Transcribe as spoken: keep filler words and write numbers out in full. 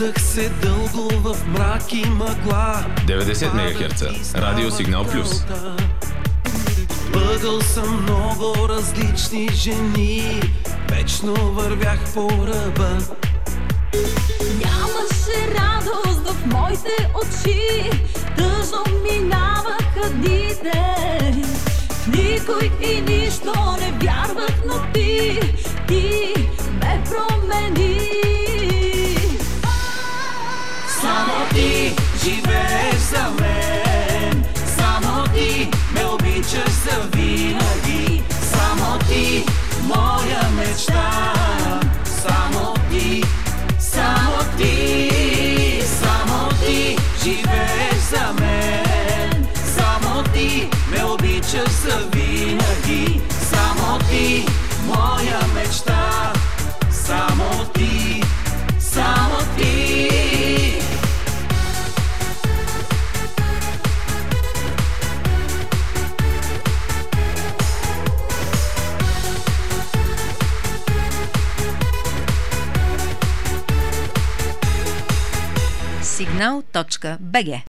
Вглеждах се дълго в мрак и мъгла. деветдесет мегахерца. Радио Сигнал Плюс. Бъгъл съм много различни жени. Вечно вървях по ръба. Нямаше радост в моите очи. Тъжно минаваха дните. Никой и нищо не вярвах, но ти, ти ме промени. Само ти живееш за мен. Само ти ме обичаш завинаги. Само ти, моя мечта. Само ти, само ти, само ти живееш за мен. Само ти ме обичаш завинаги. Само ти, моя мечта. Само ти, само ти. Сигнал точка бг